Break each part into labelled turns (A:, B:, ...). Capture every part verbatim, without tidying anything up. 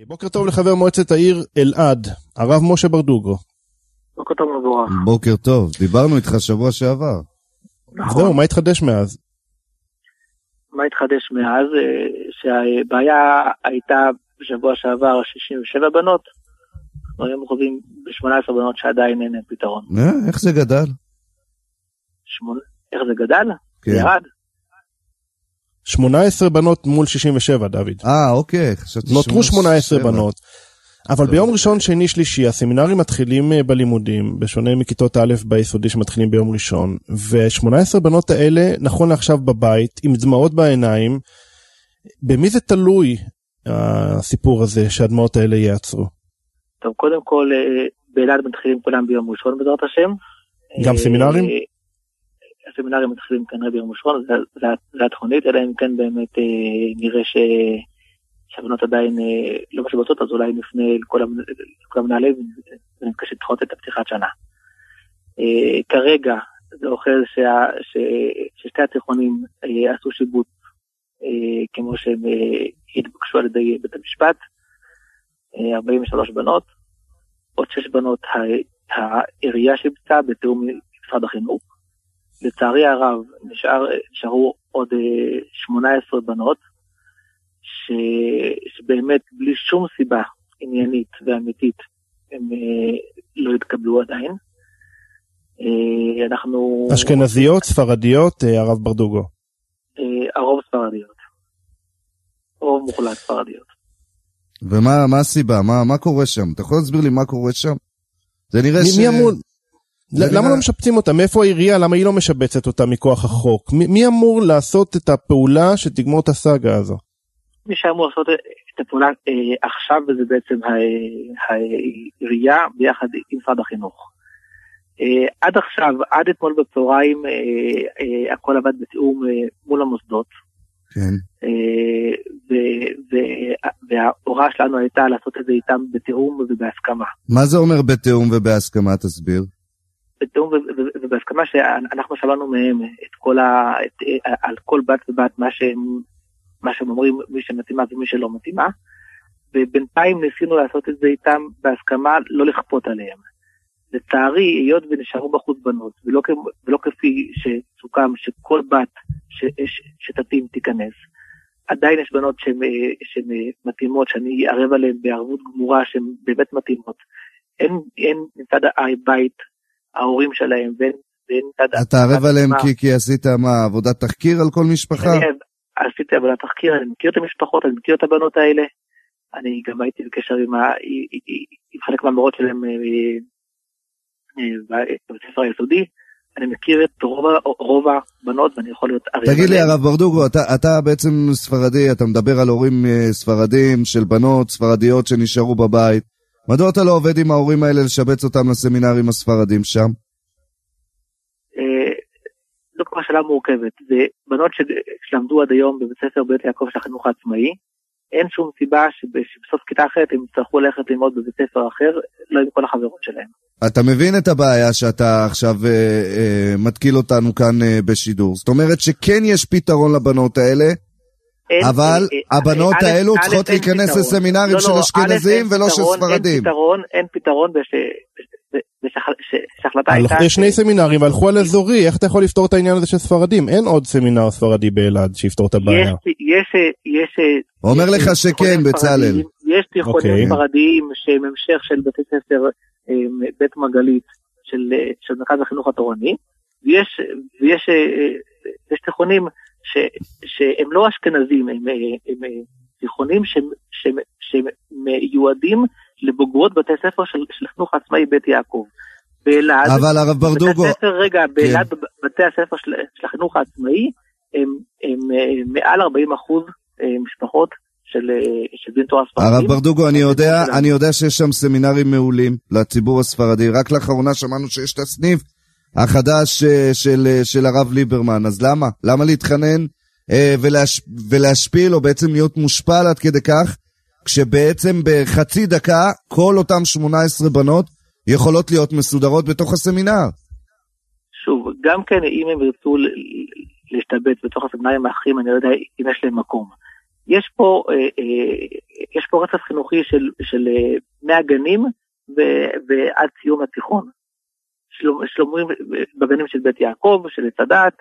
A: בוקר טוב לחבר מועצת העיר אלעד, הרב משה ברדוגו.
B: בוקר טוב מבורך.
C: בוקר טוב, דיברנו איתך שבוע שעבר.
A: נכון. זהו, מה התחדש מאז?
B: מה התחדש מאז? שהבעיה הייתה בשבוע שעבר שישים ושבע בנות, אנחנו היום חווים ב-שמונה עשרה בנות שעדיין אין פתרון.
C: אה, איך זה גדל?
B: שמונה... איך זה גדל?
C: כן.
B: ירד.
A: שמונה עשרה בנות מול שישים ושבע, דוד.
C: אה, אוקיי.
A: נותרו שמונה עשרה בנות. אבל ביום ראשון, שני, שלישי, הסמינרים מתחילים בלימודים, בשונה מכיתות א' ביסודי שמתחילים ביום ראשון, ו-שמונה עשרה בנות האלה, נכון לעכשיו בבית, עם דמעות בעיניים, במי זה תלוי הסיפור הזה, שהדמעות האלה יעצרו?
B: טוב, קודם כל, באלעד מתחילים כולם ביום ראשון בעזרת השם.
A: גם סמינרים?
B: הסמינרים מתחילים כנראה ביום ראשון, זה התכונית, אלא אם כן באמת נראה ש... שהבנות עדיין לא משבצות, אז אולי נפנה לכל המנהלים ונבקש לדחות את הפתיחת שנה. כרגע זה אוכל ששתי התיכונים עשו שיבוץ כמו שהם התבקשו על ידי בית המשפט, ארבעים ושלוש בנות, עוד שש בנות העירייה שיבצה בתיאום משרד החינוך. לצערי הרב נשאר, נשארו עוד שמונה עשרה בנות, ש... שבאמת בלי שום סיבה עניינית ואמיתית הם לא התקבלו עדיין. אנחנו...
A: אשכנזיות, ספרדיות, הרב ברדוגו?
B: הרוב ספרדיות. רוב מוחלט ספרדיות.
C: ומה מה הסיבה? מה, מה קורה שם? אתה יכול להסביר לי מה קורה שם? זה נראה
A: מי,
C: ש...
A: מי אמור... למה לא משבצים אותה? מאיפה העירייה? למה היא לא משבצת אותה מכוח החוק? מי, מי אמור לעשות את הפעולה שתגמור את הסאגה הזו?
B: מי שאמור לעשות את הפעולה אה, עכשיו, וזה בעצם העירייה ביחד עם משרד החינוך. אה, עד עכשיו, עד אתמול בצהריים, אה, אה, הכל עבד בתיאום אה, מול המוסדות.
C: כן.
B: אה, ו- ו- וההוראה שלנו הייתה לעשות את זה איתם בתיאום ובהסכמה.
C: מה זה אומר בתיאום ובהסכמה? תסביר.
B: בתיאום ובהסכמה שאנחנו שמענו מהם את כל ה... את, על כל בת ובת מה שהם, מה שהם אומרים, מי שמתאימה ומי שלא מתאימה, ובינתיים ניסינו לעשות את זה איתם בהסכמה, לא לכפות עליהם. לצערי, היות ונשארו בחוץ בנות, ולא, ולא כפי שסוכם שכל בת ש, ש, שתתאים תיכנס, עדיין יש בנות שהן, שהן מתאימות, שאני אערב עליהן בערבות גמורה שהן באמת מתאימות. אין, אין מצד הבית ההורים שלהם, ואין, ואין מצד...
C: אתה ערב עליהם כי, כי עשית מה, עבודת תחקיר על כל משפחה?
B: אני עשיתי עבודת תחקיר, אני מכיר את המשפחות, אני מכיר את הבנות האלה, אני גם הייתי בקשר עם, ה, עם חלק מהמורות שלהם בבית הספר היסודי, אני מכיר את רוב, רוב הבנות ואני יכול להיות ערב.
C: תגיד לי הרב ברדוגו, אתה, אתה בעצם ספרדי, אתה מדבר על הורים ספרדים של בנות ספרדיות שנשארו בבית, מדוע אתה לא עובד עם ההורים האלה לשבץ אותם לסמינרים הספרדים שם?
B: זו כבר שאלה מורכבת. זה בנות שלמדו עד היום בבית ספר בית יעקב של החינוך העצמאי, אין שום סיבה שבסוף כיתה אחרת הם יצטרכו ללכת ללמוד בבית ספר אחר, לא עם כל החברות שלהם. אתה
C: מבין את הבעיה שאתה עכשיו אה, אה, מתקיל אותנו כאן אה, בשידור. זאת אומרת שכן יש פתרון לבנות האלה, אין, אבל אה, הבנות אה, האלו אה, צריכות אה, להיכנס פתרון. לסמינרים לא, של לא, אשכנזים ולא של ספרדים.
B: אין פתרון, אין פתרון בש... שהחלטה הייתה...
A: יש שני סמינרים והלכו על אזורי, איך אתה יכול לפתור את העניין הזה של ספרדים? אין עוד סמינר ספרדי באלעד שיפתור את הבעיה.
B: יש...
C: אומר לך שכן, בצלאל.
B: יש תיכונים ספרדיים שהם המשך של בתי ספר בית מרגלית של מרכז החינוך התורני, ויש תיכונים שהם לא אשכנזים, הם תיכונים שמיועדים לבוגרות בתי ספר של חינוך עצמאי בית יעקב. באלעד,
C: אבל הרב ברדוגו,
B: רגע, באלעד בתי הספר של החינוך העצמאי הם מעל ארבעים אחוז משפחות של דין תורה ספרדים.
C: הרב ברדוגו, אני יודע, אני יודע שיש שם סמינרים מעולים לציבור הספרדי, רק לאחרונה שמענו שיש את הסניף החדש של, של הרב ליברמן, אז למה? למה להתחנן ולהש, ולהשפיל או בעצם להיות מושפל עד כדי כך, כשבעצם בחצי דקה כל אותם שמונה עשרה בנות יכולות להיות מסודרות בתוך הסמינר?
B: שוב, גם כן אם הם ירצו להשתבץ בתוך הסמינרים האחרים, אני לא יודע אם יש להם מקום. יש פה, יש פה רצף חינוכי של, של מהגנים ועד סיום התיכון. שלומרים בגנים של בית יעקב, של צדת,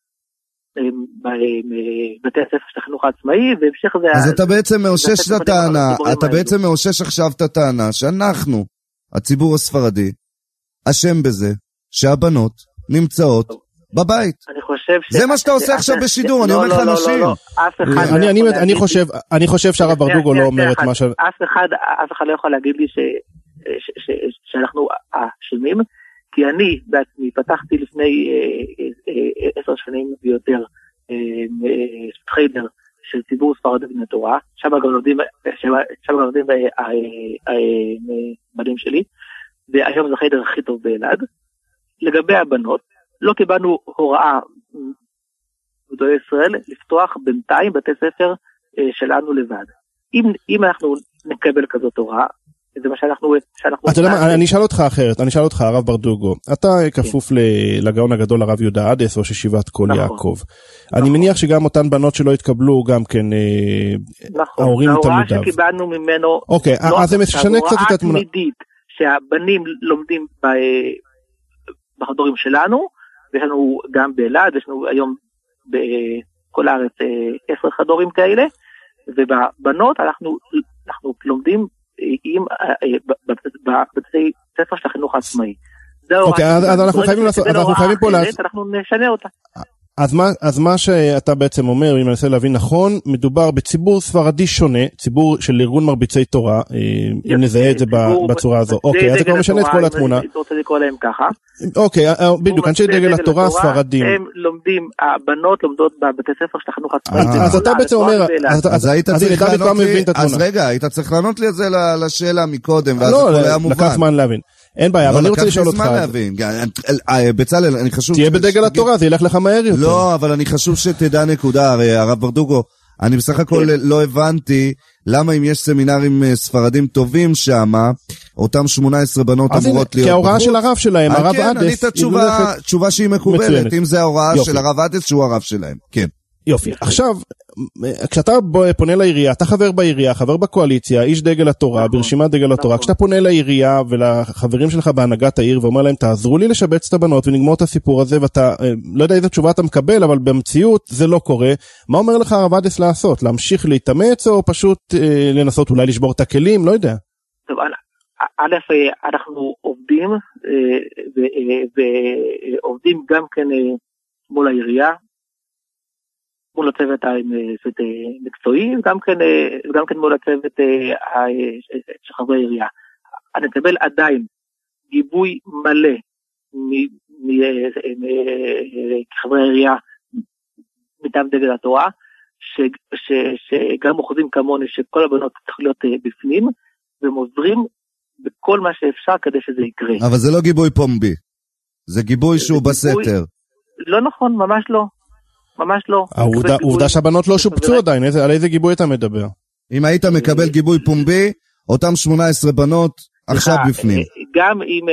B: בבתי הספר של החינוך העצמאי, והמשך זה...
C: אז אתה בעצם מאושש את הטענה, אתה בעצם מאושש עכשיו את הטענה, שאנחנו, הציבור הספרדי, אשם בזה, שהבנות נמצאות בבית.
B: אני חושב ש...
C: זה מה שאתה עושה עכשיו בשידור, אני אומר לך אנשים.
A: אני חושב שהרב ברדוגו לא אומר את מה ש...
B: אף אחד לא יכול להגיד לי שאנחנו אשמים, כי אני בעצמי פתחתי לפני עשר שנים ויותר חיידר של ציבור ספרדי בני תורה, שם גם לומדים בנים שלי, והיום זה חיידר הכי טוב באלעד. לגבי הבנות, לא קיבלנו הוראה בגדולי ישראל לפתוח בינתיים בתי ספר שלנו לבד. אם, אם אנחנו נקבל כזאת הוראה, זה מה שאנחנו...
A: אתה יודע מה, אני אשאל אותך אחרת, אני אשאל אותך הרב ברדוגו, אתה כפוף לגאון הגדול הרב יהודה עדס, ראש ישיבת כל יעקב. אני מניח שגם אותן בנות שלא התקבלו, גם כן ההורים תלמידיו.
B: ההוראה שקיבלנו ממנו...
A: אוקיי, אז זה משנה קצת את התמונה.
B: ההוראה תמידית שהבנים לומדים בחדורים שלנו, ויש לנו גם באלעד, יש לנו היום בכל הארץ עשר חדורים כאלה, ובבנות אנחנו לומדים עם בבתי ספר של החינוך העצמאי.
A: אוקיי, אז אנחנו חייבים לעשות, אנחנו חייבים פה לעשות,
B: אנחנו נשנה אותה.
A: אז מה, אז מה שאתה בעצם אומר, אם אני מנסה להבין נכון, מדובר בציבור ספרדי שונה, ציבור של ארגון מרביצי תורה, אם נזהה את זה בצורה הזו. אוקיי, אז זה כבר משנה את כל התמונה.
B: אני רוצה לקרוא להם ככה.
A: אוקיי, בדיוק, אנשי דגל התורה הספרדים.
B: הם לומדים, הבנות לומדות בבתי ספר של החינוך עצמאי.
A: אז אתה בעצם אומר,
C: אז היית צריך לענות לי, אז רגע, היית צריך לענות לי את זה לשאלה מקודם, ואז הכל היה מובן.
A: לקח זמן להבין. אין בעיה, אבל אני רוצה לשאול אותך.
C: בצלאל, אני חשוב...
A: תהיה בדגל התורה, זה ילך לך מהר יותר.
C: לא, אבל אני חשוב שתדע נקודה, הרי הרב ברדוגו, אני בסך הכל לא הבנתי למה אם יש סמינרים ספרדים טובים שם, אותם שמונה עשרה בנות אמורות להיות...
A: כי ההוראה של הרב שלהם, הרב
C: עדס... כן, ענית תשובה שהיא מקובלת, אם זה ההוראה של הרב עדס שהוא הרב שלהם, כן.
A: יופי, עכשיו, כשאתה פונה לעירייה, אתה חבר בעירייה, חבר בקואליציה, איש דגל התורה, ברשימת דגל התורה, כשאתה פונה לעירייה ולחברים שלך בהנהגת העיר ואומר להם, תעזרו לי לשבץ את הבנות ונגמור את הסיפור הזה, ואתה, לא יודע איזה תשובה אתה מקבל, אבל במציאות זה לא קורה. מה אומר לך הרב עדס לעשות? להמשיך להתאמץ או פשוט אה, לנסות אולי לשבור את הכלים? לא יודע.
B: טוב, א', אנחנו עובדים, ועובדים גם כן מול העירייה, מול הצוות המקצועי, וגם כן, וגם כן מול הצוות של חברי העירייה. אני מקבל עדיין גיבוי מלא מחברי העירייה מטעם דגל התורה, שגם אוחזים כמוני שכל הבנות צריכות להיות בפנים, והם עוזרים בכל מה שאפשר כדי שזה יקרה.
C: אבל זה לא גיבוי פומבי, זה גיבוי שהוא בסתר.
B: לא נכון, ממש לא. ממש לא.
A: העובדה שהבנות לא שופצו עדיין, על איזה גיבוי אתה מדבר?
C: אם היית מקבל גיבוי פומבי, אותם שמונה עשרה בנות עכשיו בפנים.
B: גם אם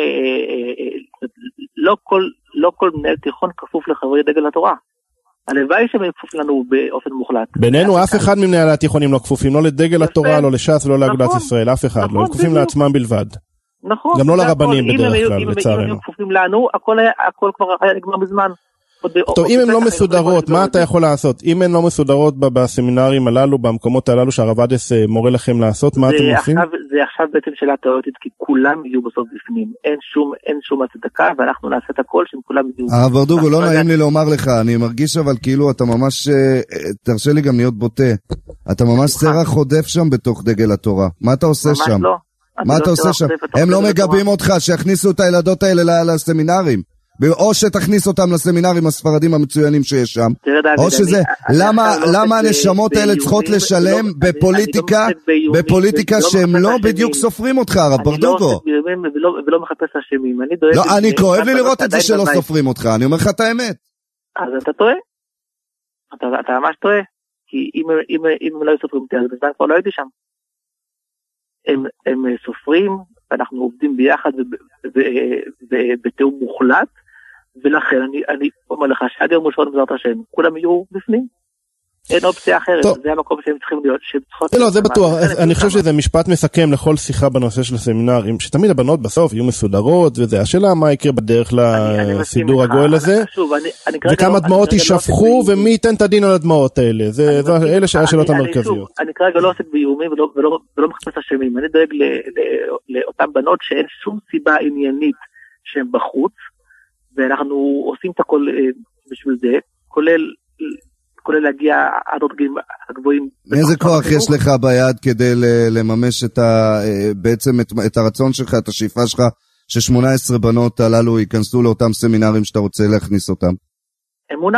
B: לא כל מנהל תיכון כפוף לחברי דגל התורה. הלוואי שהם כפוף לנו באופן מוחלט.
A: בינינו אף אחד ממנהלי התיכונים לא כפופים, לא לדגל התורה, לא לש"ס, לא לאגודת ישראל, אף אחד לא. הם כפופים לעצמם בלבד.
B: נכון.
A: גם לא לרבנים בדרך כלל, לצערנו.
B: אם הם כפופים לנו, הכל כבר היה נגמר בזמן.
A: טוב, אם הן לא מסודרות, מה אתה יכול לעשות? אם הן לא מסודרות בסמינרים הללו, במקומות הללו שהרב עדס מורה לכם לעשות, מה אתם עושים?
B: זה עכשיו בעצם שאלה תיאורטית, כי כולם יהיו בסוף בפנים. אין שום הצדקה, ואנחנו נעשה את הכל שהם כולם יהיו.
C: הרב ברדוגו, לא נעים לי לומר לך, אני מרגיש אבל כאילו אתה ממש, תרשה לי גם להיות בוטה, אתה ממש סרח חודף שם בתוך דגל התורה. מה אתה עושה שם?
B: ממש לא.
C: מה אתה עושה שם? הם לא מגבים אותך שיכניסו את הילדות האלה לסמינרים. או שתכניס אותם לסמינרים הספרדים המצוינים שיש שם, או שזה, למה הנשמות האלה צריכות לשלם בפוליטיקה, בפוליטיקה שהם לא בדיוק סופרים אותך, הרב ברדוגו.
B: ולא מחפש אשמים.
C: לא, אני כואב לי לראות את זה שלא סופרים אותך, אני אומר לך את האמת.
B: אז אתה טועה, אתה ממש טועה, כי אם הם לא סופרים אותי, אז בזמן כבר לא הייתי שם. הם סופרים, ואנחנו עובדים ביחד ובתיאום מוחלט, ולכן אני, אני אומר לך שעד יום ראשון בעזרת השם, כולם יהיו בפנים. אין אופציה אחרת, זה המקום שהם צריכים להיות, שהם צריכות...
A: לא, זה בטוח, אני חושב שזה משפט מסכם לכל שיחה בנושא של הסמינרים, שתמיד הבנות בסוף יהיו מסודרות, וזה השאלה מה יקרה בדרך לסידור הגואל הזה, וכמה דמעות יישפכו, ומי ייתן את הדין על הדמעות האלה, אלה השאלות המרכזיות.
B: אני כרגע לא עוסק באיומים, ולא מחפש אשמים, אני דואג לאותן בנות שאין שום סיבה עניינית שהן בחוץ, ואנחנו עושים את הכל בשביל זה, כולל כולל להגיע עד עוד גילים הגבוהים.
C: איזה כוח יש לך ביד כדי לממש את ה, בעצם את, את הרצון שלך, את השאיפה שלך, ש-שמונה עשרה בנות הללו ייכנסו לאותם סמינרים שאתה רוצה להכניס אותם?
B: אמונה.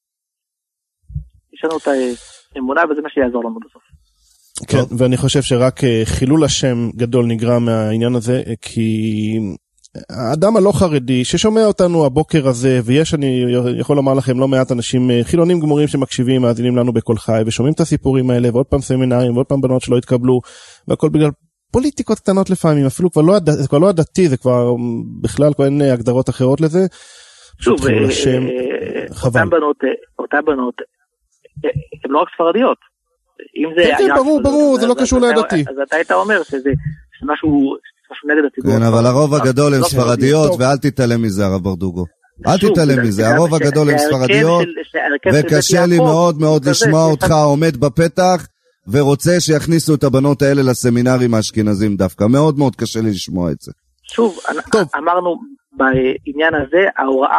B: יש לנו את האמונה, וזה מה שיעזור לנו בסוף.
A: כן, ואני חושב שרק חילול השם גדול נגרע מהעניין הזה, כי האדם הלא חרדי ששומע אותנו הבוקר הזה, ויש, אני יכול לומר לכם, לא מעט אנשים חילונים גמורים שמקשיבים, מאזינים לנו בכל חי, ושומעים את הסיפורים האלה, ועוד פעם סמינרים, ועוד פעם בנות שלא התקבלו, והכל בגלל פוליטיקות קטנות לפעמים, אפילו כבר לא, זה כבר לא הדתי, זה כבר בכלל כבר אין הגדרות אחרות לזה.
B: שוב, אותן בנות, אותן בנות, הן לא רק ספרדיות.
A: כן, כן, ברור, ברור, זה לא קשור לדתי.
B: אז אתה היית אומר שזה משהו...
C: כן, אבל הרוב הגדול הם ספרדיות, ואל תתעלם מזה, הרב ברדוגו. אל תתעלם מזה, הרוב הגדול הם ספרדיות, וקשה לי מאוד מאוד לשמוע אותך עומד בפתח, ורוצה שיכניסו את הבנות האלה לסמינרים האשכנזים דווקא. מאוד מאוד קשה לי לשמוע את זה.
B: שוב, אמרנו בעניין הזה, ההוראה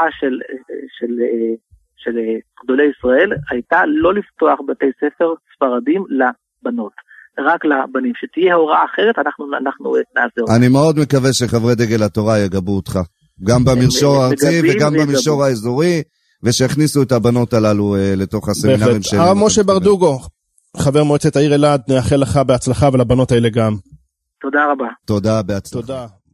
B: של גדולי ישראל הייתה לא לפתוח בתי ספר ספרדים לבנות. רק לבנים, שתהיה הוראה אחרת, אנחנו, אנחנו נעזור.
C: אני מאוד מקווה שחברי דגל התורה יגבו אותך, גם במישור הארצי וגם במישור האזורי, ושיכניסו את הבנות הללו לתוך הסמינרים שלנו.
A: הרב משה ברדוגו, חבר מועצת העיר אלעד, נאחל לך בהצלחה ולבנות האלה גם.
B: תודה רבה.
C: תודה, בהצלחה.
A: תודה.